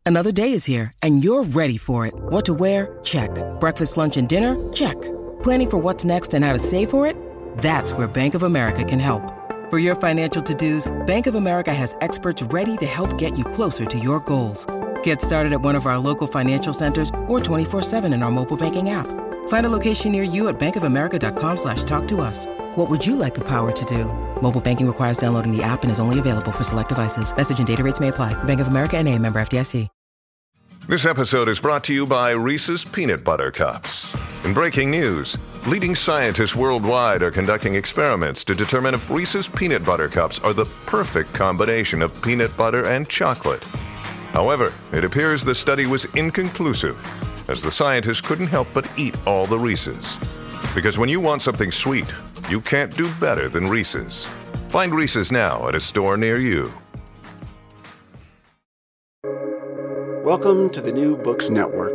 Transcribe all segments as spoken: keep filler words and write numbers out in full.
Another day is here, and you're ready for it. What to wear? Check. Breakfast, lunch, and dinner? Check. Planning for what's next and how to save for it? That's where Bank of America can help. For your financial to-dos, Bank of America has experts ready to help get you closer to your goals. Get started at one of our local financial centers or twenty-four seven in our mobile banking app. Find a location near you at bankofamerica.com slash talk to us. What would you like the power to do? Mobile banking requires downloading the app and is only available for select devices. Message and data rates may apply. Bank of America N A, member F D I C. This episode is brought to you by Reese's Peanut Butter Cups. In breaking news, leading scientists worldwide are conducting experiments to determine if Reese's Peanut Butter Cups are the perfect combination of peanut butter and chocolate. However, it appears the study was inconclusive, as the scientists couldn't help but eat all the Reese's. Because when you want something sweet, you can't do better than Reese's. Find Reese's now at a store near you. Welcome to the New Books Network.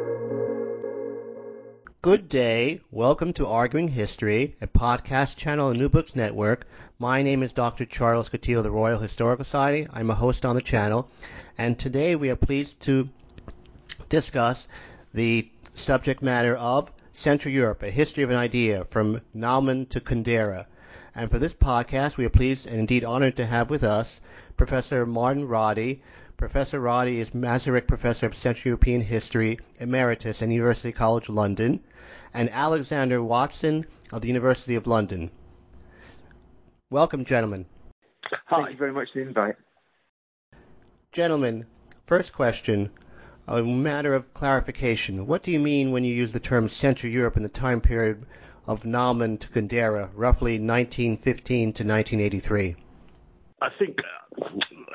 Good day. Welcome to Arguing History, a podcast channel on the New Books Network. My name is Doctor Charles Coutinho of the Royal Historical Society. I'm a host on the channel, and today we are pleased to discuss the subject matter of Central Europe, a history of an idea from Naumann to Kundera. And for this podcast, we are pleased and indeed honored to have with us Professor Martin Roddy. Professor Roddy is Masaryk Professor of Central European History, Emeritus at University College London, and Alexander Watson of the University of London. Welcome, gentlemen. Hi. Thank you very much for the invite. Gentlemen, first question, a matter of clarification. What do you mean when you use the term Central Europe in the time period of Naumann to Kundera, roughly nineteen fifteen to nineteen eighty-three? I think uh,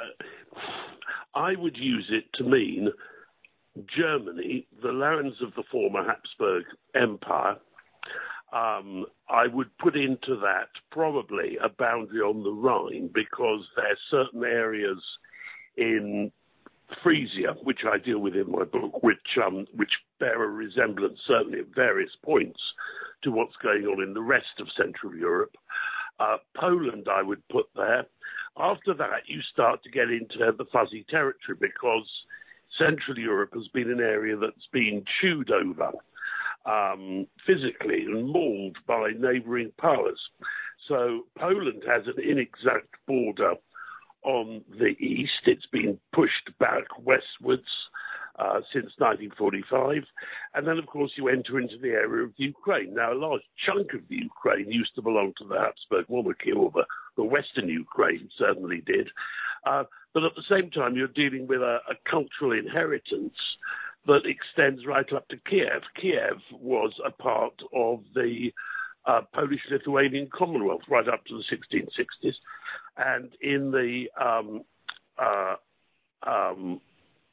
I would use it to mean Germany, the lands of the former Habsburg Empire. Um, I would put into that probably a boundary on the Rhine, because there are certain areas in Frisia, which I deal with in my book, which um, which bear a resemblance, certainly at various points, to what's going on in the rest of Central Europe. Uh, Poland, I would put there. After that, you start to get into the fuzzy territory, because Central Europe has been an area that's been chewed over um, physically and mauled by neighbouring powers. So Poland has an inexact border on the east. It's been pushed back westwards uh, since nineteen forty-five. And then, of course, you enter into the area of the Ukraine. Now, a large chunk of the Ukraine used to belong to the Habsburg monarchy, or the, the western Ukraine certainly did. Uh, but at the same time, you're dealing with a, a cultural inheritance that extends right up to Kiev. Kiev was a part of the uh, Polish-Lithuanian Commonwealth right up to the sixteen sixties. And in the um, uh, um,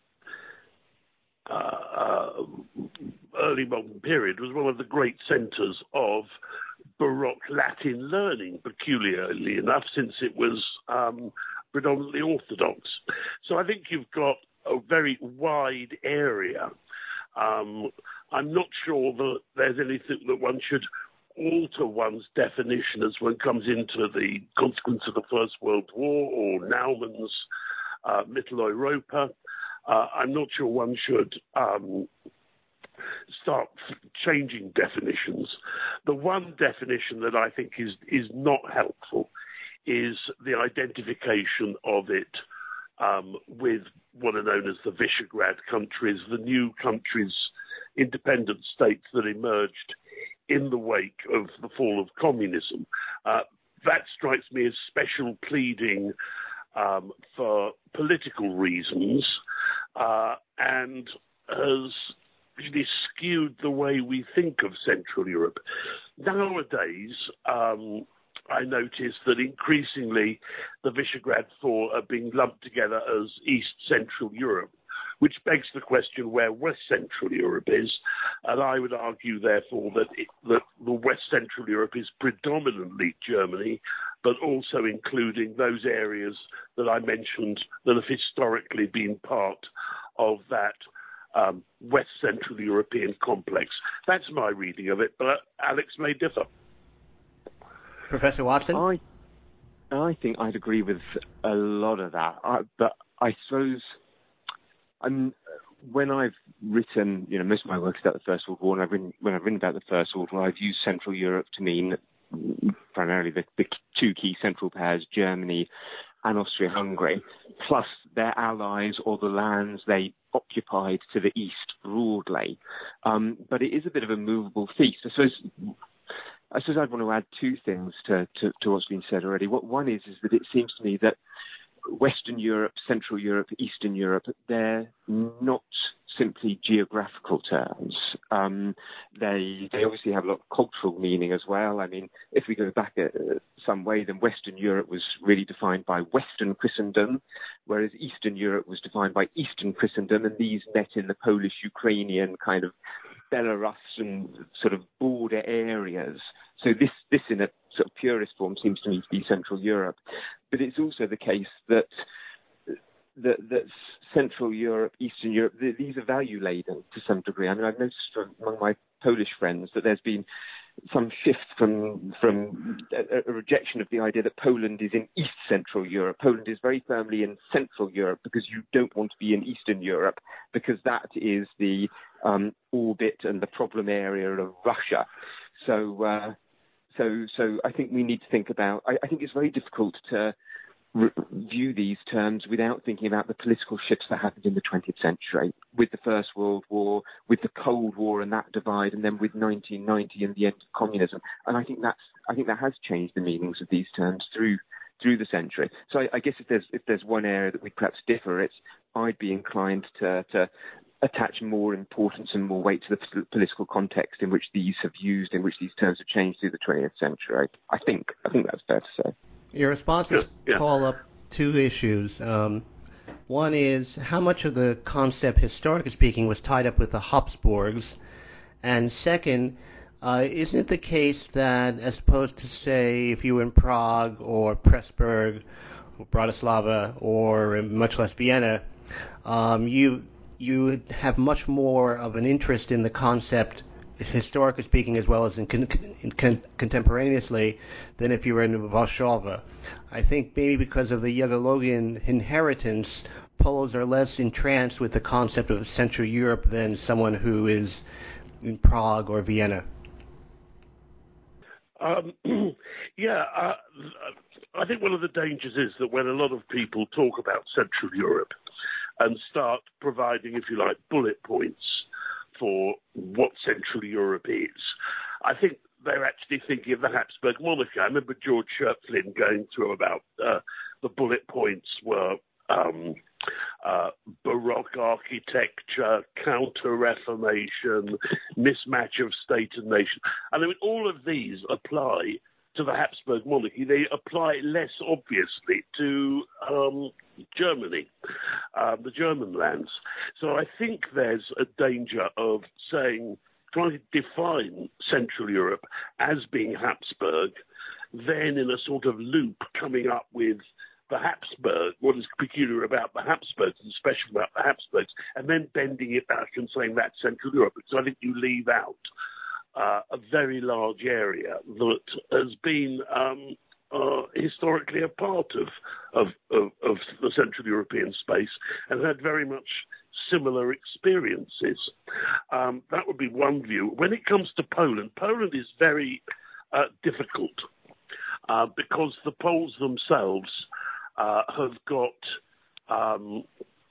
uh, early modern period, was one of the great centres of Baroque Latin learning, peculiarly enough, since it was um, predominantly Orthodox. So I think you've got a very wide area. Um, I'm not sure that there's anything that one should alter one's definition as one comes into the consequence of the First World War or Naumann's uh, Mitteleuropa. Uh, I'm not sure one should um, start changing definitions. The one definition that I think is, is not helpful is the identification of it um, with what are known as the Visegrad countries, the new countries, independent states that emerged in the wake of the fall of communism. Uh, that strikes me as special pleading um, for political reasons uh, and has really skewed the way we think of Central Europe. Nowadays, um, I notice that increasingly the Visegrad Four are being lumped together as East Central Europe, which begs the question where West Central Europe is. And I would argue, therefore, that, it, that the West Central Europe is predominantly Germany, but also including those areas that I mentioned that have historically been part of that um, West Central European complex. That's my reading of it, but Alex may differ. Professor Watson? I, I think I'd agree with a lot of that, I, but I suppose I'm, when I've written, you know, most of my work is about the First World War, and I've written, when I've written about the First World War, I've used Central Europe to mean primarily the, the two key Central powers, Germany and Austria-Hungary, plus their allies or the lands they occupied to the east broadly. Um, but it is a bit of a movable feast. I suppose, I suppose I'd want to add two things to, to, to what's been said already. What one is, is that it seems to me that Western Europe, Central Europe, Eastern Europe, they're not simply geographical terms. Um, they they obviously have a lot of cultural meaning as well. I mean, if we go back a, some way, then Western Europe was really defined by Western Christendom, whereas Eastern Europe was defined by Eastern Christendom, and these met in the Polish-Ukrainian kind of Belarusian sort of border areas. So this, this in a sort of purist form seems to me to be Central Europe. But it's also the case that that, that Central Europe, Eastern Europe, the, these are value-laden to some degree. I mean, I've noticed from, among my Polish friends that there's been some shift from from a, a rejection of the idea that Poland is in East Central Europe. Poland is very firmly in Central Europe because you don't want to be in Eastern Europe, because that is the um, orbit and the problem area of Russia. So, uh, so, so I think we need to think about. I, I think it's very difficult to re- view these terms without thinking about the political shifts that happened in the twentieth century, with the First World War, with the Cold War and that divide, and then with nineteen ninety and the end of communism. And I think that's, I think that has changed the meanings of these terms through through the century. So I, I guess if there's if there's one area that we perhaps differ, it's I'd be inclined to to attach more importance and more weight to the political context in which these have used, in which these terms have changed through the twentieth century. I think I think that's fair to say. Your responses yeah, yeah. call up two issues. Um, one is how much of the concept, historically speaking, was tied up with the Habsburgs, and second, uh, isn't it the case that, as opposed to, say, if you were in Prague or Pressburg, or Bratislava, or much less Vienna, um, you you have much more of an interest in the concept, historically speaking, as well as in, con- in con- contemporaneously, than if you were in Warsaw. I think maybe because of the Jagiellonian inheritance, Poles are less entranced with the concept of Central Europe than someone who is in Prague or Vienna. Um, yeah, uh, I think one of the dangers is that when a lot of people talk about Central Europe and start providing, if you like, bullet points for what Central Europe is, I think they're actually thinking of the Habsburg monarchy. I remember George Sherflin going through about uh, the bullet points were um, uh, Baroque architecture, counter-reformation, mismatch of state and nation. And I mean, all of these apply to the Habsburg monarchy. They apply less obviously to um, Germany, uh, the German lands. So I think there's a danger of saying, trying to define Central Europe as being Habsburg, then in a sort of loop coming up with the Habsburg, what is peculiar about the Habsburgs and special about the Habsburgs, and then bending it back and saying that's Central Europe. Because I think you leave out uh, a very large area that has been um, uh, historically a part of, of, of, of the Central European space and had very much similar experiences. Um, that would be one view. When it comes to Poland, Poland is very uh, difficult uh, because the Poles themselves uh, have got um,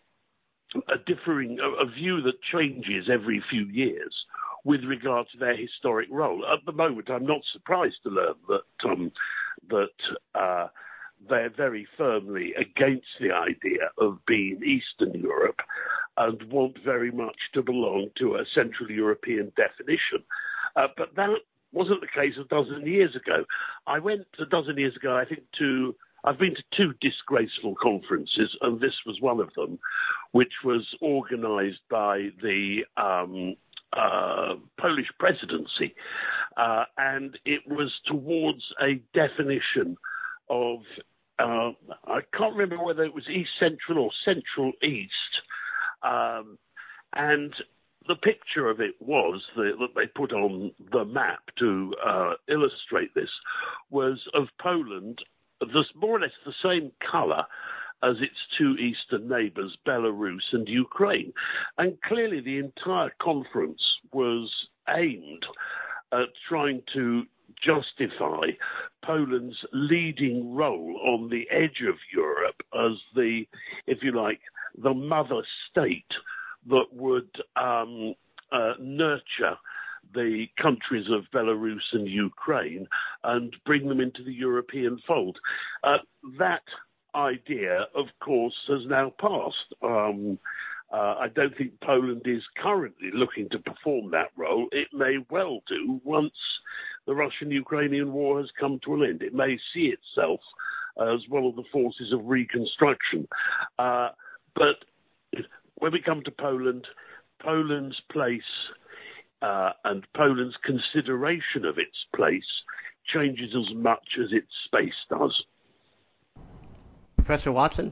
a differing, a, a view that changes every few years with regard to their historic role. At the moment, I'm not surprised to learn that um, that uh, they're very firmly against the idea of being Eastern Europe and want very much to belong to a Central European definition. Uh, but that wasn't the case a dozen years ago. I went a dozen years ago, I think, to, I've been to two disgraceful conferences, and this was one of them, which was organized by the um, uh, Polish presidency. Uh, and it was towards a definition of, uh, I can't remember whether it was East Central or Central East. Um, and the picture of it was the, that they put on the map to uh, illustrate this was of Poland, this more or less the same colour as its two eastern neighbours, Belarus and Ukraine. And clearly the entire conference was aimed at trying to justify Poland's leading role on the edge of Europe as the, if you like, the mother state that would um, uh, nurture the countries of Belarus and Ukraine and bring them into the European fold. Uh, that idea, of course, has now passed. Um, uh, I don't think Poland is currently looking to perform that role. It may well do once the Russian-Ukrainian war has come to an end. It may see itself as one of the forces of reconstruction. Uh, but when we come to Poland, Poland's place uh, and Poland's consideration of its place changes as much as its space does. Professor Watson?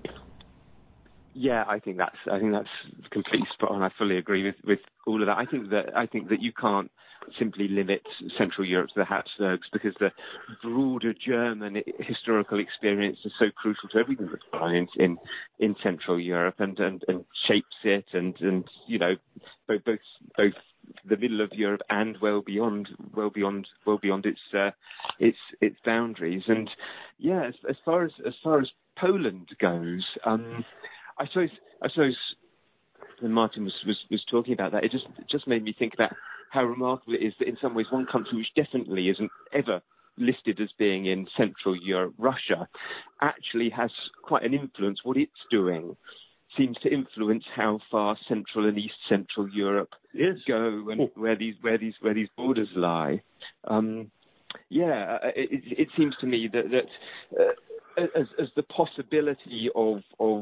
Yeah, I think that's I think that's completely spot on. I fully agree with, with all of that. I think that I think that you can't simply limit Central Europe to the Habsburgs because the broader German historical experience is so crucial to everything that's going on in, in in Central Europe and, and, and shapes it and, and you know both both both the middle of Europe and well beyond well beyond well beyond its uh, its its boundaries. And yeah, as, as far as as far as Poland goes, um, I suppose I suppose when Martin was, was, was talking about that, it just it just made me think about how remarkable it is that in some ways one country which definitely isn't ever listed as being in Central Europe, Russia, actually has quite an influence. What it's doing seems to influence how far Central and East Central Europe yes. go and oh. where these where these where these borders lie. Um, yeah, it, it seems to me that that uh, as, as the possibility of of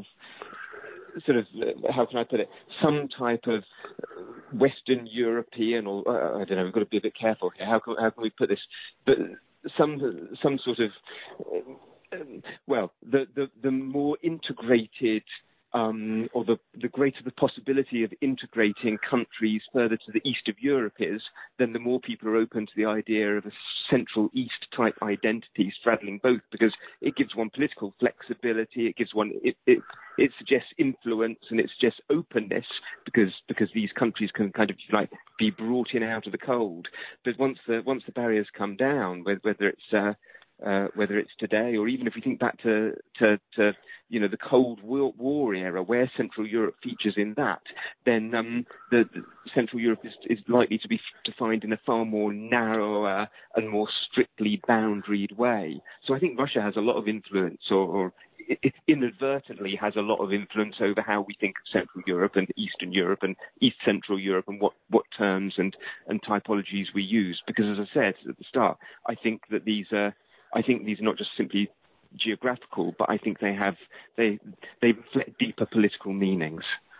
sort of, uh, how can I put it, some type of Western European, or uh, I don't know, we've got to be a bit careful here. How can, how can we put this? But some some sort of, uh, well, the, the, the more integrated, um, or the, the greater the possibility of integrating countries further to the east of Europe is, then the more people are open to the idea of a Central East type identity straddling both, because it gives one political flexibility, it gives one, it, it, it suggests influence and it suggests openness, because because these countries can kind of like be brought in out of the cold. But once the once the barriers come down, whether, whether it's uh, uh, whether it's today or even if we think back to to, to you know the Cold War era, where Central Europe features in that, then um, the, the Central Europe is, is likely to be defined in a far more narrower and more strictly boundaried way. So I think Russia has a lot of influence, or, or it inadvertently has a lot of influence over how we think of Central Europe and Eastern Europe and East Central Europe and what, what terms and, and typologies we use. Because as I said at the start, I think that these are, I think these are not just simply geographical, but I think they have, they, they reflect deeper political meanings.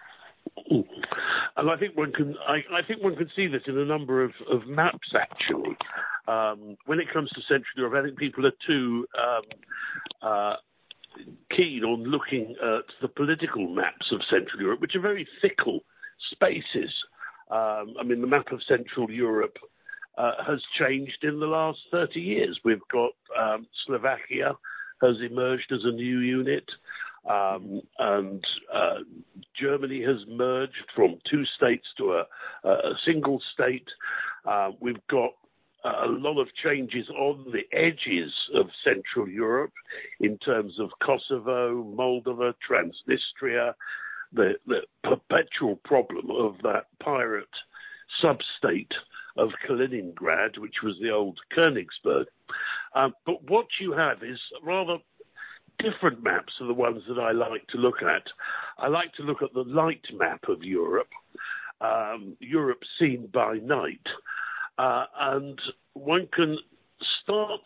And I think one can, I, I think one can see this in a number of, of maps, actually. Um, when it comes to Central Europe, I think people are too, um, uh, keen on looking at the political maps of Central Europe, which are very fickle spaces. Um, I mean, the map of Central Europe uh, has changed in the last thirty years. We've got um, Slovakia has emerged as a new unit, um, and uh, Germany has merged from two states to a, a single state. Uh, we've got a lot of changes on the edges of Central Europe in terms of Kosovo, Moldova, Transnistria, the, the perpetual problem of that pirate sub-state of Kaliningrad, which was the old Königsberg. Um, but what you have is rather different maps to the ones that I like to look at. I like to look at the light map of Europe, um, Europe seen by night. Uh, and one can start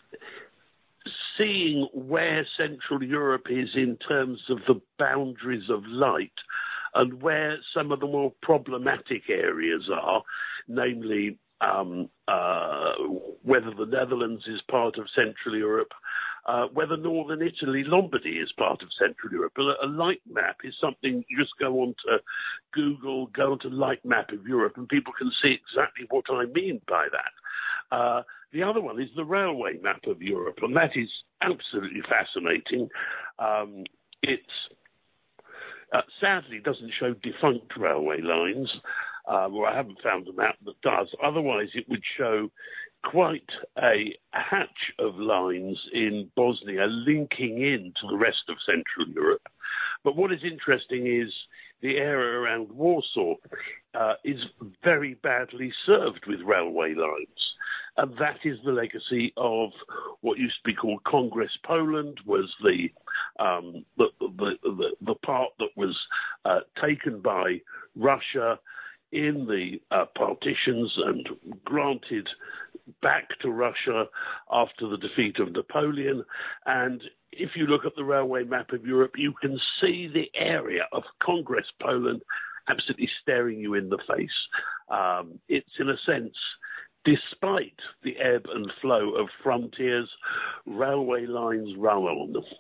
seeing where Central Europe is in terms of the boundaries of light and where some of the more problematic areas are, namely um, uh, whether the Netherlands is part of Central Europe, uh, whether Northern Italy, Lombardy is part of Central Europe. A, a light map is something you just go on to Google, go onto light map of Europe, and people can see exactly what I mean by that. Uh, the other one is the railway map of Europe, and that is absolutely fascinating. Um, it's uh, sadly doesn't show defunct railway lines, um, or I haven't found a map that does. Otherwise, it would show quite a hatch of lines in Bosnia linking in to the rest of Central Europe. But what is interesting is the area around Warsaw uh, is very badly served with railway lines. And that is the legacy of what used to be called Congress Poland, was the um, the, the, the, the part that was uh, taken by Russia in the uh, partitions and granted back to Russia after the defeat of Napoleon. And if you look at the railway map of Europe, you can see the area of Congress Poland absolutely staring you in the face. Um, it's, in a sense, despite the ebb and flow of frontiers, railway lines run on them.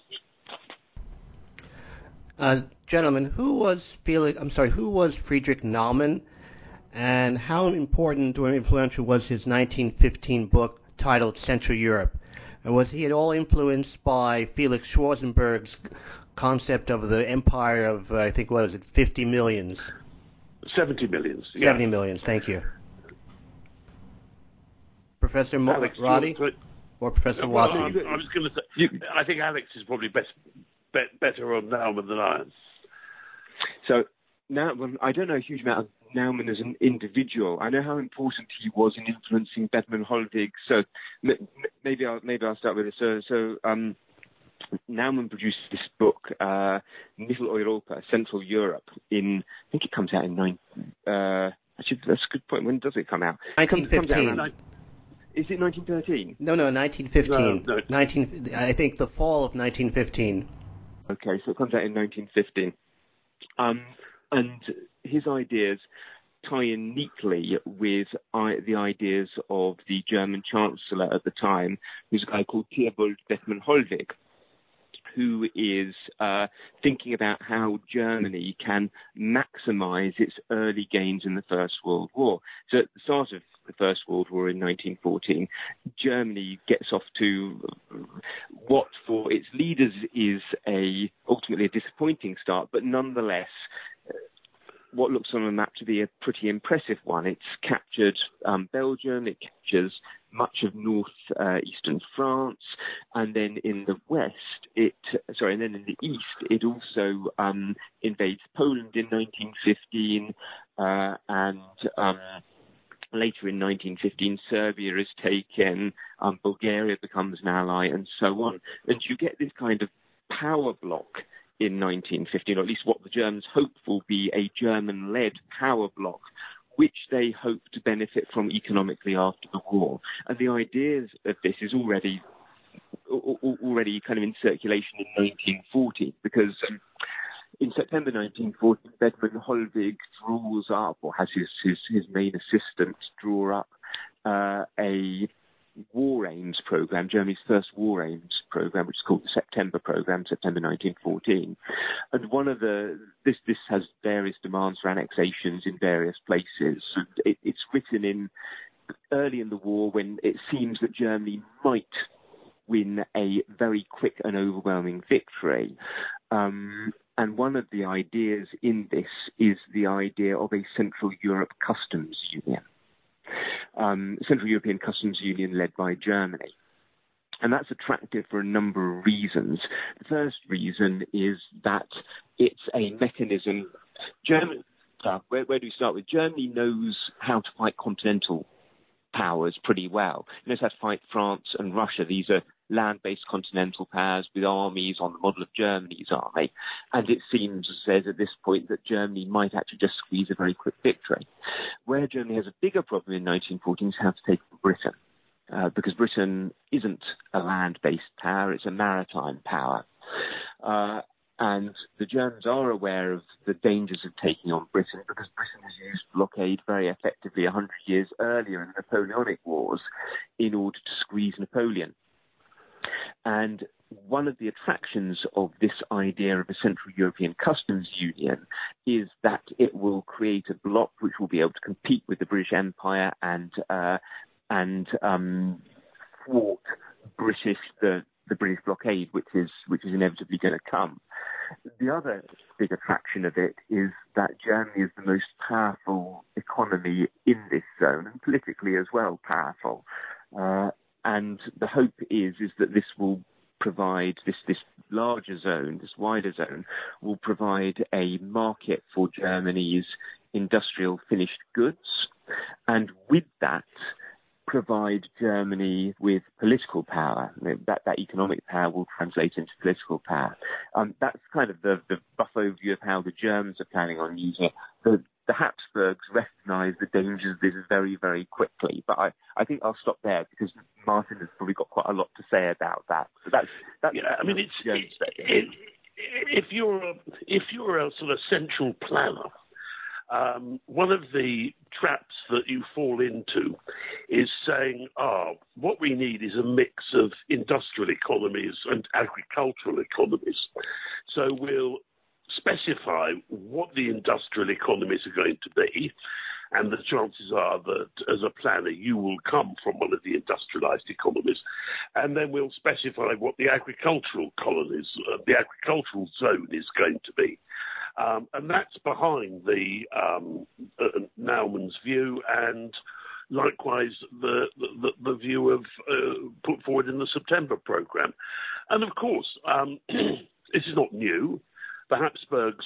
Uh, gentlemen, who was Felix? I'm sorry, who was Friedrich Naumann, and how important or influential was his nineteen fifteen book titled Central Europe? And was he at all influenced by Felix Schwarzenberg's concept of the empire of, uh, I think, what is it, fifty millions? seventy millions. Yeah. seventy millions, thank you. Professor Mo- Alex, Roddy you, or Professor well, Watson? I, I was going to say, you, I think Alex is probably best, be, better on Naumann than I am. So, Naumann, I don't know a huge amount of Naumann as an individual. I know how important he was in influencing Bethmann Hollweg. So m- maybe I'll maybe I'll start with this. So, so um, Naumann produced this book, uh, Mitteleuropa, Central Europe, in I think it comes out in nine. Uh, actually, that's a good point. When does it come out? nineteen fifteen. Is it nineteen thirteen? No, no, nineteen fifteen. No, no. nineteen. I think the fall of nineteen fifteen. Okay, so it comes out in nineteen fifteen. Um, and his ideas tie in neatly with I, the ideas of the German Chancellor at the time, who's a guy called Theobald Bethmann Hollweg, who is uh, thinking about how Germany can maximize its early gains in the First World War. So at the start of the First World War in nineteen fourteen, Germany gets off to what for its leaders is a ultimately a disappointing start, but nonetheless what looks on the map to be a pretty impressive one. It's captured um, Belgium, it captures much of north uh, eastern France, and then in the west, it sorry, and then in the east, it also um, invades Poland in nineteen fifteen, uh, and um, later in nineteen fifteen, Serbia is taken, um, Bulgaria becomes an ally, and so on. And you get this kind of power block in nineteen fifteen, or at least what the Germans hope will be a German-led power block, which they hope to benefit from economically after the war. And the ideas of this is already already kind of in circulation in nineteen forty, because um, in September nineteen forty, Bethmann Hollweg draws up, or has his, his, his main assistant draw up, uh, a War Aims program, Germany's first War Aims program, which is called the September program, September nineteen fourteen. And one of the, this this has various demands for annexations in various places. And it, it's written in early in the war when it seems that Germany might win a very quick and overwhelming victory. Um, and one of the ideas in this is the idea of a Central Europe customs union. Um, Central European Customs Union led by Germany. And that's attractive for a number of reasons. The first reason is that it's a mechanism. Germany, uh, where, where do we start with? Germany knows how to fight continental powers pretty well. It knows how to fight France and Russia. These are land-based continental powers with armies on the model of Germany's army. And it seems, says at this point, that Germany might actually just squeeze a very quick victory. Where Germany has a bigger problem in nineteen fourteen is how to take Britain, uh, because Britain isn't a land-based power, it's a maritime power. Uh, and the Germans are aware of the dangers of taking on Britain, because Britain has used blockade very effectively one hundred years earlier in the Napoleonic Wars in order to squeeze Napoleon. And one of the attractions of this idea of a Central European Customs Union is that it will create a bloc which will be able to compete with the British Empire and uh, and um, thwart British the the British blockade, which is which is inevitably going to come. The other big attraction of it is that Germany is the most powerful economy in this zone, and politically as well powerful. Uh, and the hope is is that this will provide, this, this larger zone, this wider zone, will provide a market for Germany's industrial finished goods, and with that, provide Germany with political power. That, that economic power will translate into political power. Um, that's kind of the, the rough overview of how the Germans are planning on using it. The, the Habsburgs recognise the dangers of this very, very quickly. But I, I think I'll stop there because Martin has probably got quite a lot to say about that. So that's, that's yeah, I mean, it's, it, it, if you're a, if you're a sort of central planner, Um, one of the traps that you fall into is saying, oh, what we need is a mix of industrial economies and agricultural economies. So we'll specify what the industrial economies are going to be, and the chances are that as a planner you will come from one of the industrialized economies, and then we'll specify what the agricultural colonies, uh, the agricultural zone is going to be. Um, and that's behind the um, uh, Naumann's view, and likewise the the, the view of uh, put forward in the September programme. And of course, um, this is not new. The Habsburgs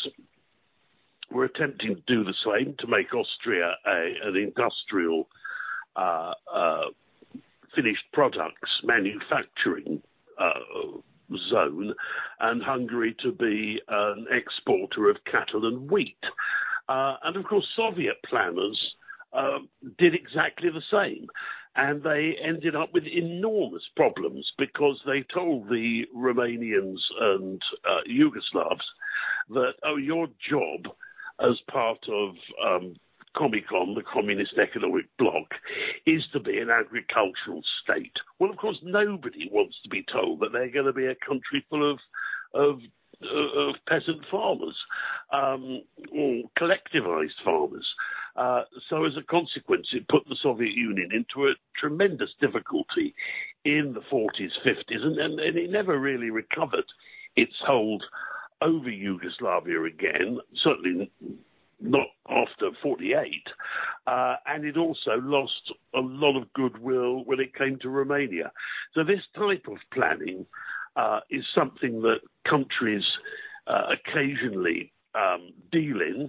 were attempting to do the same, to make Austria a, an industrial uh, uh, finished products manufacturing uh zone, and Hungary to be an exporter of cattle and wheat. Uh, and of course, Soviet planners uh, did exactly the same. And they ended up with enormous problems because they told the Romanians and uh, Yugoslavs that, oh, your job as part of um, Comecon, the Communist Economic Bloc, is to be an agricultural state. Well, of course, nobody wants to be told that they're going to be a country full of of, of peasant farmers um, or collectivized farmers. Uh, so as a consequence, it put the Soviet Union into a tremendous difficulty in the forties, fifties, and, and, and it never really recovered its hold over Yugoslavia again, certainly not after forty-eight, uh, and it also lost a lot of goodwill when it came to Romania. So this type of planning uh, is something that countries uh, occasionally um, deal in,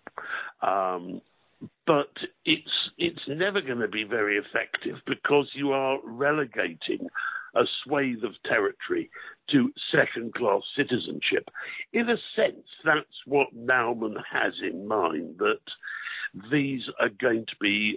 um, but it's it's never going to be very effective because you are relegating a swathe of territory to second-class citizenship. In a sense, that's what Naumann has in mind, that these are going to be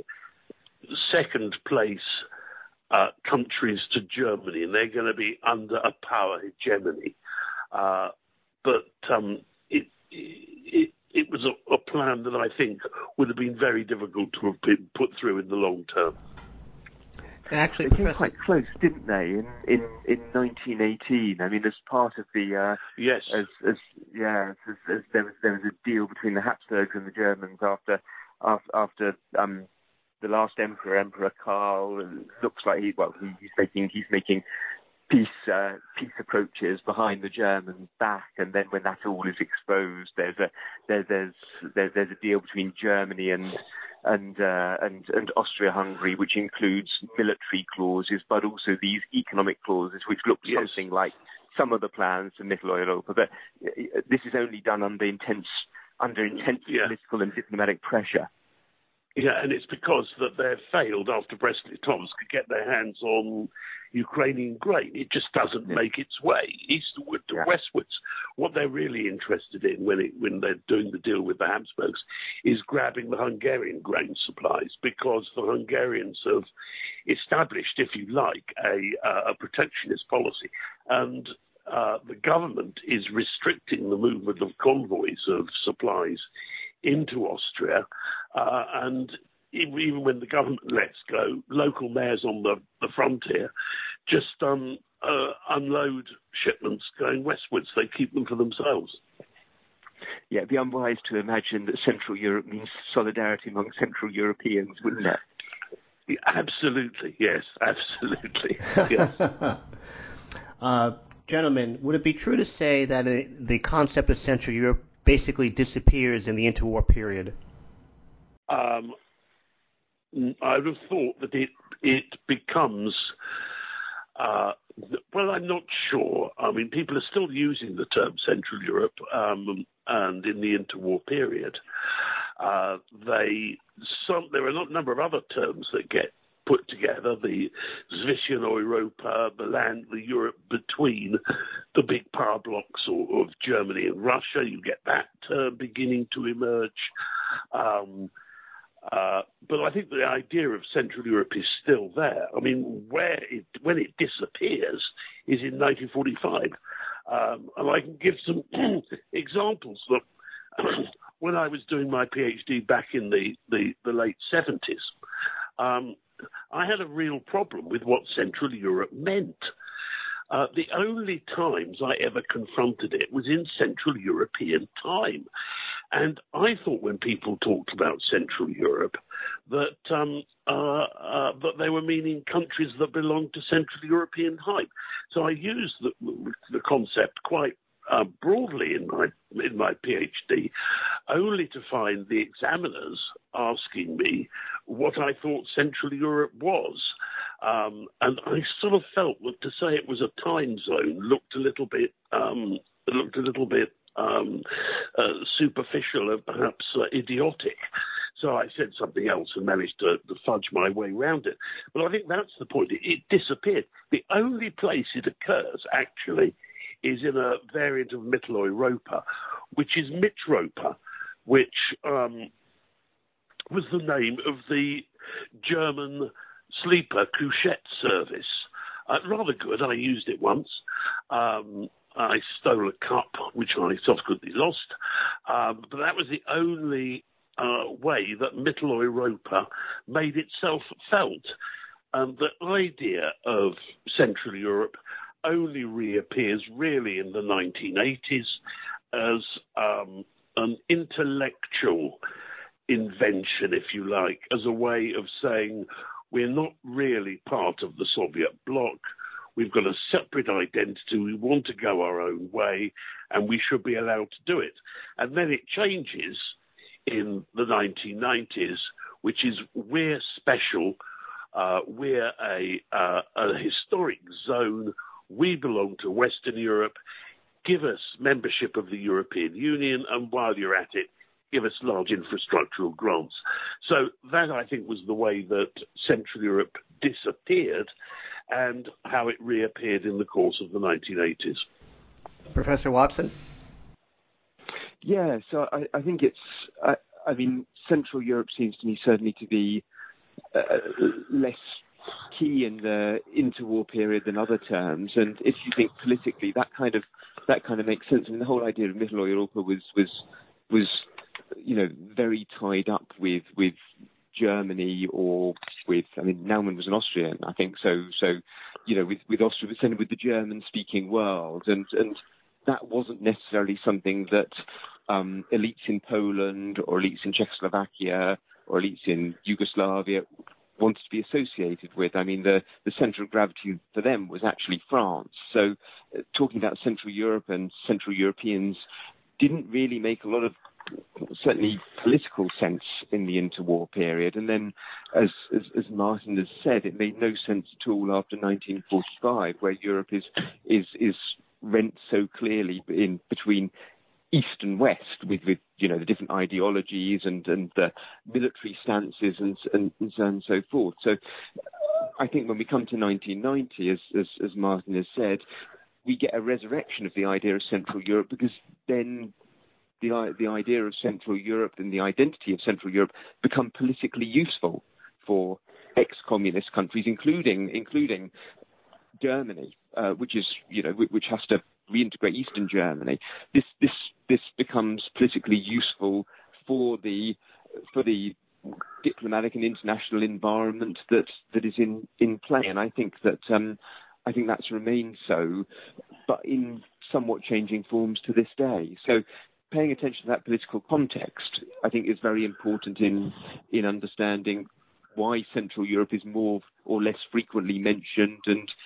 second-place uh, countries to Germany, and they're going to be under a power hegemony. Uh, but um, it, it, it was a, a plan that I think would have been very difficult to have been put through in the long term. Actually, they came Professor... quite close, didn't they? In in, in nineteen eighteen. I mean, as part of the uh, yes, as as yeah, as, as there was there was a deal between the Habsburgs and the Germans after after, after um, the last emperor, Emperor Karl. Looks like he well he, he's making he's making peace uh, peace approaches behind the Germans' back, and then when that all is exposed, there's a there, there's there, there's a deal between Germany and. and uh, and, and Austria-Hungary, which includes military clauses, but also these economic clauses, which look yes. something like some of the plans to Mittel Europa. But this is only done under intense, under intense yeah. political and diplomatic pressure. Yeah, and it's because that they've failed after Brest-Litovsk to get their hands on Ukrainian grain. It just doesn't yeah. make its way eastward to yeah. westwards. What they're really interested in when it, when they're doing the deal with the Habsburgs is grabbing the Hungarian grain supplies, because the Hungarians have established, if you like, a, uh, a protectionist policy. And uh, the government is restricting the movement of convoys of supplies into Austria, uh, and even when the government lets go, local mayors on the, the frontier just um, uh, unload shipments going westwards. They keep them for themselves. Yeah, it'd be unwise to imagine that Central Europe means solidarity among Central Europeans, wouldn't it? Yeah, absolutely, yes, absolutely, yes. Uh, gentlemen, would it be true to say that it, the concept of Central Europe basically disappears in the interwar period? Um, I would have thought that it it becomes. Uh, well, I'm not sure. I mean, people are still using the term Central Europe, um, and in the interwar period, uh, they some there are a number of other terms that get put together: the Zwischen Europa, the land, the Europe between the big power blocks of Germany and Russia. You get that term beginning to emerge. Um, Uh, but I think the idea of Central Europe is still there. I mean, where it, when it disappears is in nineteen forty-five. Um, and I can give some examples. That when I was doing my PhD back in the, the, the late seventies, um, I had a real problem with what Central Europe meant. Uh, the only times I ever confronted it was in Central European time. And I thought when people talked about Central Europe that um, uh, uh, that they were meaning countries that belonged to Central European type. So I used the, the concept quite uh, broadly in my in my PhD, only to find the examiners asking me what I thought Central Europe was. Um, and I sort of felt that to say it was a time zone looked a little bit um, looked a little bit um, uh, superficial and perhaps uh, idiotic. So I said something else and managed to, to fudge my way around it. But I think that's the point. It, it disappeared. The only place it occurs, actually, is in a variant of Mitteleuropa, which is Mitropa, which um, was the name of the German sleeper couchette service. Uh, rather good. I used it once. Um, I stole a cup, which I subsequently lost. Um, but that was the only uh, way that Mitteleuropa made itself felt. And the idea of Central Europe only reappears really in the nineteen eighties as um, an intellectual invention, if you like, as a way of saying we're not really part of the Soviet bloc. We've got a separate identity. We want to go our own way, and we should be allowed to do it. And then it changes in the nineteen nineties, which is we're special. Uh, we're a, uh, a historic zone. We belong to Western Europe. Give us membership of the European Union, and while you're at it, give us large infrastructural grants. So that, I think, was the way that Central Europe disappeared and how it reappeared in the course of the nineteen eighties. Professor Watson? Yeah, so I, I think it's, I, I mean, Central Europe seems to me certainly to be uh, less key in the interwar period than other terms. And if you think politically, that kind of that kind of makes sense. I mean, the whole idea of Mitteleuropa was was was you know very tied up with with Germany or with, I mean, Naumann was an Austrian, I think. So so you know with with Austria, but certainly with the German-speaking world, and and that wasn't necessarily something that um, elites in Poland or elites in Czechoslovakia or elites in Yugoslavia wanted to be associated with. I mean, the, the centre of gravity for them was actually France. So uh, talking about Central Europe and Central Europeans didn't really make a lot of certainly political sense in the interwar period. And then, as, as, as Martin has said, it made no sense at all after nineteen forty-five, where Europe is is is rent so clearly in between East and West, with, with you know the different ideologies and, and the military stances and, and and so on and so forth. So I think when we come to nineteen ninety, as, as as Martin has said, we get a resurrection of the idea of Central Europe, because then the the idea of Central Europe and the identity of Central Europe become politically useful for ex-communist countries, including including Germany, uh, which is you know which has to reintegrate Eastern Germany. This this this becomes politically useful for the for the diplomatic and international environment that that is in, in play, and I think that um, I think that's remained so, but in somewhat changing forms to this day. So paying attention to that political context, I think, is very important in in understanding why Central Europe is more or less frequently mentioned, and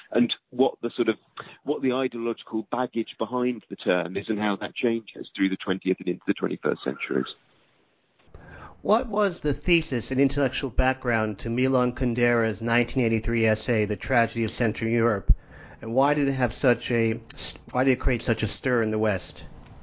and what the sort of what the ideological baggage behind the term is and how that changes through the twentieth and into the twenty-first centuries. What was the thesis and intellectual background to Milan Kundera's nineteen eighty-three essay, The Tragedy of Central Europe, and why did it have such a why did it create such a stir in the West?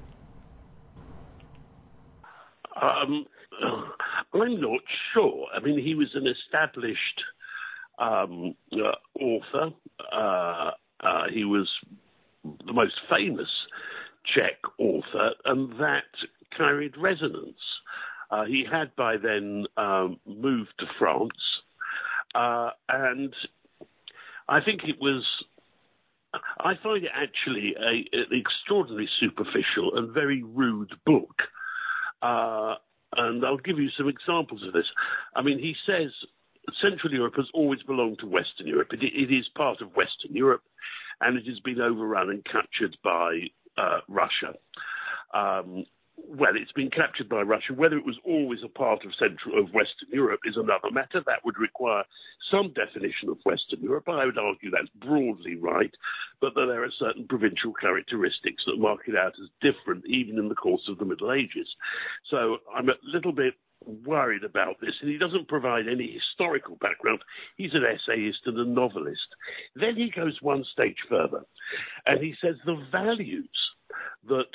Um, I'm not sure. I mean, he was an established um, uh, author. Uh, uh, he was the most famous Czech author, and that carried resonance. Uh, he had by then um, moved to France, uh, and I think it was. I find it actually a, an extraordinarily superficial and very rude book. Uh, and I'll give you some examples of this. I mean, he says Central Europe has always belonged to Western Europe. It, it is part of Western Europe, and it has been overrun and captured by uh, Russia. Um, well, it's been captured by Russia. Whether it was always a part of Central of Western Europe is another matter. That would require some definition of Western Europe. I would argue that's broadly right, but that there are certain provincial characteristics that mark it out as different, even in the course of the Middle Ages. So I'm a little bit worried about this, and he doesn't provide any historical background. He's an essayist and a novelist. Then he goes one stage further, and he says the values that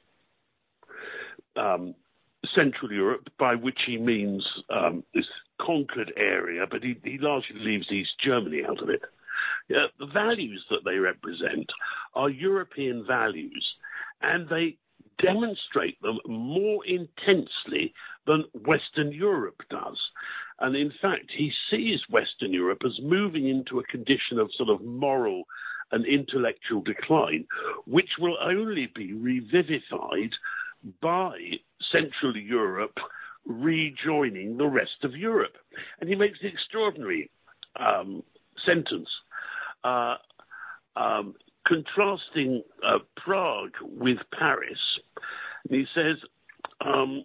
Um, Central Europe, by which he means um, this conquered area, but he, he largely leaves East Germany out of it. Yeah, the values that they represent are European values, and they demonstrate them more intensely than Western Europe does. And in fact, he sees Western Europe as moving into a condition of sort of moral and intellectual decline, which will only be revivified by Central Europe rejoining the rest of Europe. And he makes an extraordinary um, sentence uh, um, contrasting uh, Prague with Paris. And he says, um,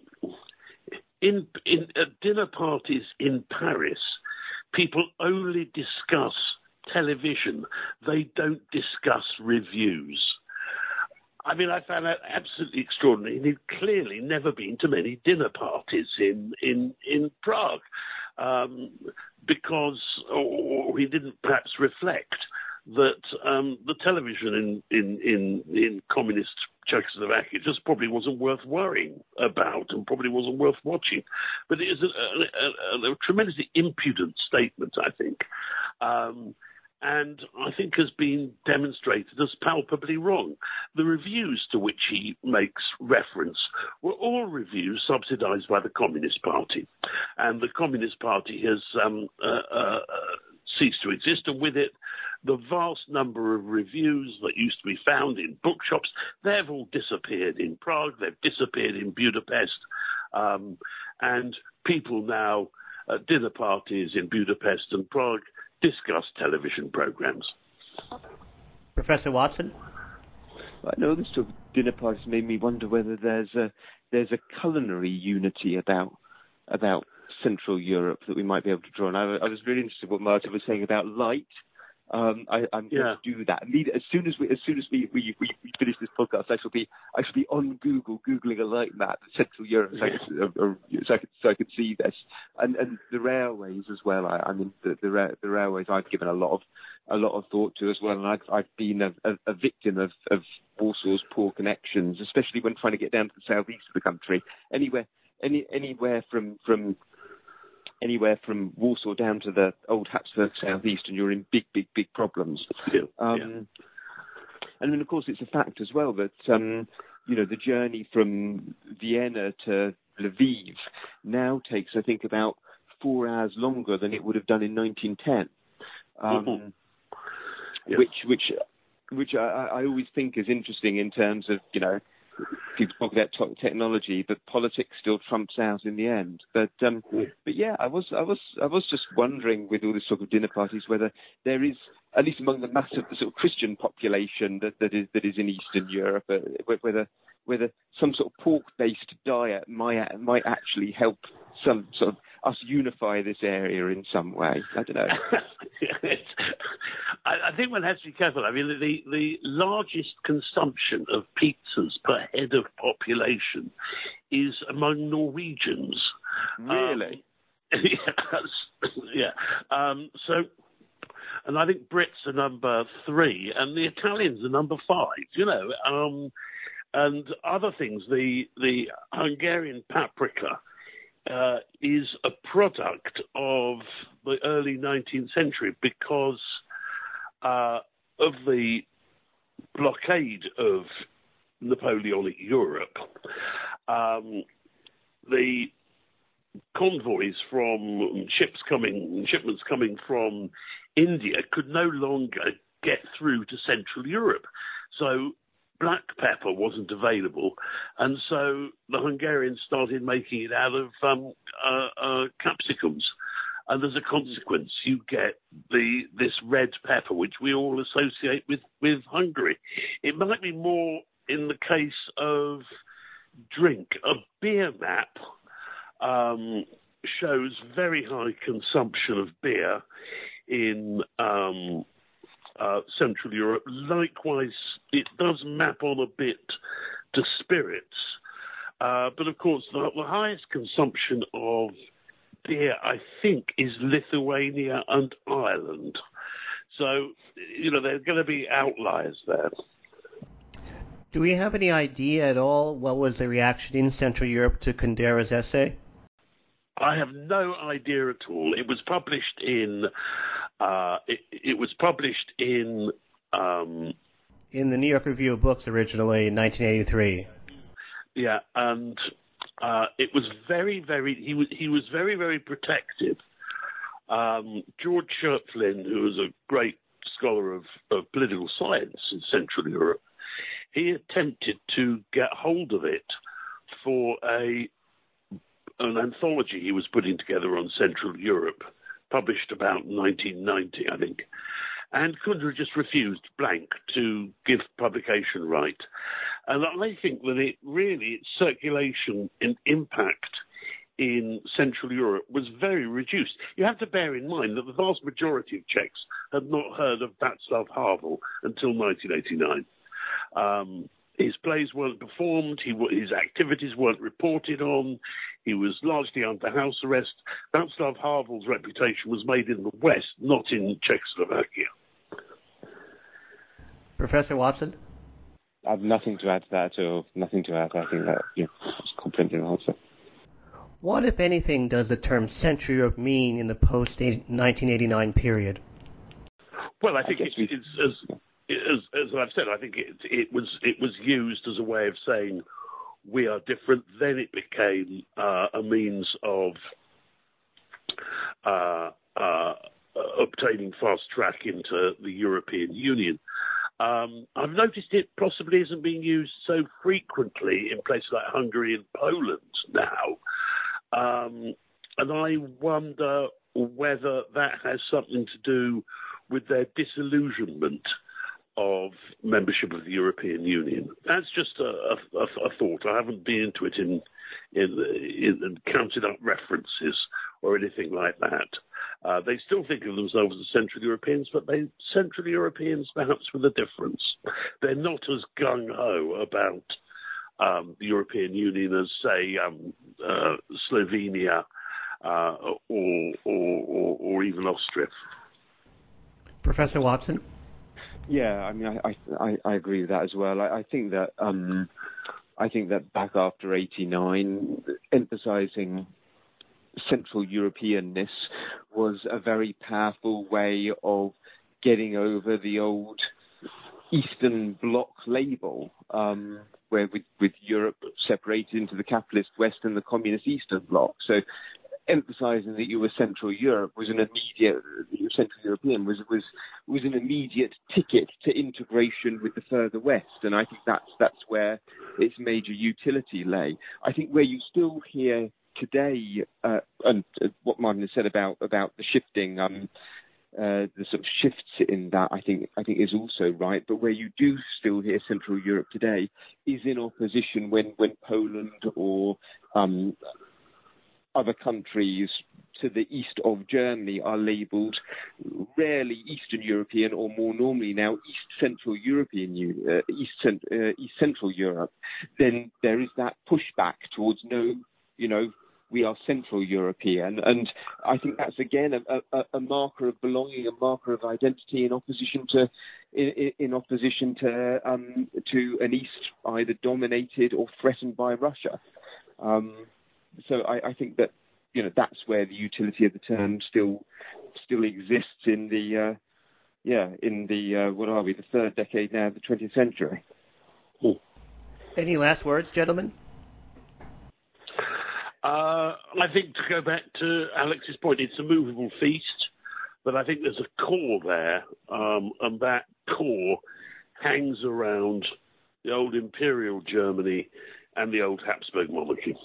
in, in uh, dinner parties in Paris, people only discuss television. They don't discuss reviews. I mean, I found that absolutely extraordinary. He'd clearly never been to many dinner parties in in, in Prague um, because, or he didn't perhaps reflect that um, the television in, in, in, in communist Czechoslovakia just probably wasn't worth worrying about and probably wasn't worth watching. But it is a, a, a, a tremendously impudent statement, I think. Um, and I think has been demonstrated as palpably wrong. The reviews to which he makes reference were all reviews subsidized by the Communist Party, and the Communist Party has um, uh, uh, ceased to exist, and with it, the vast number of reviews that used to be found in bookshops, they've all disappeared in Prague, they've disappeared in Budapest, um, and people now at dinner parties in Budapest and Prague discuss television programs. Professor Watson? I know this sort of dinner parties made me wonder whether there's a there's a culinary unity about about Central Europe that we might be able to draw on. I, I was really interested in what Martin was saying about light. Um, I, I'm yeah. going to do that. As soon as we, as soon as we, we, we, we finish this podcast, I shall be, I shall be on Google googling a light map of Central Europe, so, yeah. I could, uh, uh, so I could, so I could see this, and and the railways as well. I, I mean, the, the the railways I've given a lot of a lot of thought to as well, and I've I've been a, a, a victim of, of Warsaw's poor connections, especially when trying to get down to the southeast of the country. Anywhere, any anywhere from from. Anywhere from Warsaw down to the old Habsburg southeast, and you're in big, big, big problems. Yeah. Um, yeah. And then, of course, it's a fact as well that um, you know the journey from Vienna to Lviv now takes, I think, about four hours longer than it would have done in nineteen ten. Um, mm-hmm. yeah. Which, which, which I, I always think is interesting in terms of you know. People talk about technology, but politics still trumps out in the end. But um, but yeah, I was I was I was just wondering with all this sort of dinner parties whether there is, at least among the mass of the sort of Christian population that, that is that is in Eastern Europe, uh, whether whether some sort of pork-based diet might might actually help some sort of us unify this area in some way. I don't know. I, I think one has to be careful. I mean, the, the largest consumption of pizzas per head of population is among Norwegians. Really? Um, yes, yeah. Um, so, and I think Brits are number three, and the Italians are number five. You know, um, and other things. The the Hungarian paprika uh, is a product of the early nineteenth century because uh, of the blockade of Napoleonic Europe. Um, the convoys from ships coming, shipments coming from India could no longer get through to Central Europe. So black pepper wasn't available. And so the Hungarians started making it out of um, uh, uh, capsicums. And as a consequence, you get the this red pepper, which we all associate with, with Hungary. It might be more in the case of drink. A beer map um, shows very high consumption of beer in um, uh, Central Europe. Likewise, it does map on a bit to spirits. Uh, but of course, the, the highest consumption of beer, I think, is Lithuania and Ireland. So, you know, there are going to be outliers there. Do we have any idea at all what was the reaction in Central Europe to Kundera's essay? I have no idea at all. It was published in. Uh, it, it was published in. Um, in the New York Review of Books originally in nineteen eighty-three. Yeah, and uh, it was very, very. He was he was very, very protective. Um, George Scherpflin, who was a great scholar of, of political science in Central Europe, he attempted to get hold of it for a an anthology he was putting together on Central Europe, published about nineteen ninety, I think. And Kundera just refused blank to give publication right. And I think that it really, its circulation and impact in Central Europe was very reduced. You have to bear in mind that the vast majority of Czechs had not heard of Václav Havel until nineteen eighty-nine. Um, his plays weren't performed, he, his activities weren't reported on, he was largely under house arrest. Václav Havel's reputation was made in the West, not in Czechoslovakia. Professor Watson? I have nothing to add to that, or nothing to add. I think that, you know, that's a comprehensive answer. What, if anything, does the term Central Europe mean in the post-nineteen eighty-nine period? Well, I think I it's, we... it's as, as as I've said, I think it it was it was used as a way of saying we are different. Then it became uh, a means of uh, uh, obtaining fast track into the European Union. Um, I've noticed it possibly isn't being used so frequently in places like Hungary and Poland now. Um, and I wonder whether that has something to do with their disillusionment of membership of the European Union. That's just a, a, a thought. I haven't been into it in, in, in, in counted up references or anything like that. Uh, they still think of themselves as Central Europeans, but they Central Europeans perhaps with a difference. They're not as gung-ho about um, the European Union as, say, um, uh, Slovenia uh, or, or, or, or even Austria. Professor Watson? Yeah, I mean, I I, I agree with that as well. I, I think that um, I think that back after eighty-nine, emphasising Central Europeanness was a very powerful way of getting over the old Eastern Bloc label, um, where with, with Europe separated into the capitalist West and the communist Eastern Bloc. So emphasising that you were Central Europe was an immediate, Central European was was was an immediate ticket to integration with the further West, and I think that's that's where its major utility lay. I think where you still hear today, uh, and uh, what Martin has said about about the shifting, um, uh, the sort of shifts in that, I think I think is also right. But where you do still hear Central Europe today is in opposition when when Poland or um, other countries to the east of Germany are labelled rarely Eastern European, or more normally now East Central European, uh, East, uh, East Central Europe, then there is that pushback towards no, you know, we are Central European, and I think that's again a, a, a marker of belonging, a marker of identity in opposition to, in, in opposition to um, to an East either dominated or threatened by Russia. Um, so I, I think that, you know, that's where the utility of the term still still exists in the uh, yeah in the uh, what are we the third decade now of the twentieth century. Ooh. Any last words, gentlemen? Uh, I think, to go back to Alex's point, it's a movable feast, but I think there's a core there, um, and that core hangs around the old Imperial Germany and the old Habsburg monarchy.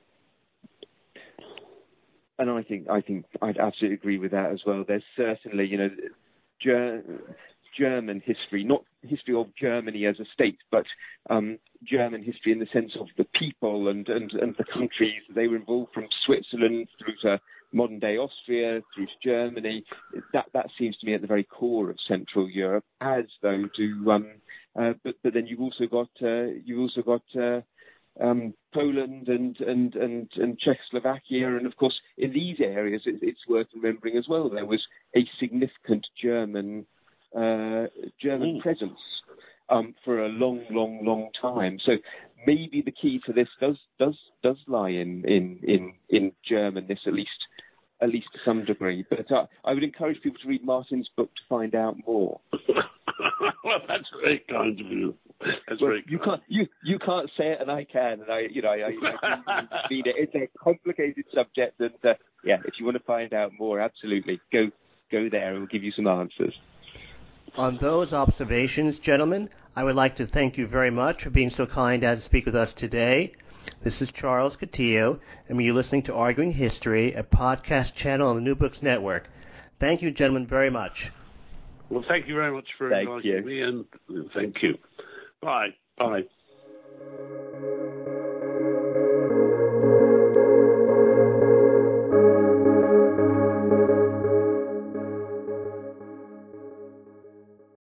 And I think I think I'd absolutely agree with that as well. There's certainly, you know, Ger- German history, not history of Germany as a state, but um, German history in the sense of the people and, and, and the countries they were involved, from Switzerland through to modern day Austria, through to Germany. That that seems to me at the very core of Central Europe, as though do. Um, uh, but but then you've also got uh, you've also got uh, um, Poland and, and and and Czechoslovakia, and of course in these areas it, it's worth remembering as well there was a significant German. Uh, German Ooh. presence um, for a long, long, long time. So maybe the key to this does does does lie in in in, in Germanness, at least at least to some degree. But uh, I would encourage people to read Martin's book to find out more. Well, that's very kind of you. That's well, very you kind. can't you you can't say it, and I can, and I you know I, I, I mean it. It's a complicated subject, and uh, yeah, if you want to find out more, absolutely go go there. We'll give you some answers. On those observations, gentlemen, I would like to thank you very much for being so kind as to speak with us today. This is Charles Coutinho, and you're listening to Arguing History, a podcast channel on the New Books Network. Thank you, gentlemen, very much. Well, thank you very much for thank inviting you. me, and thank you. Bye. Bye.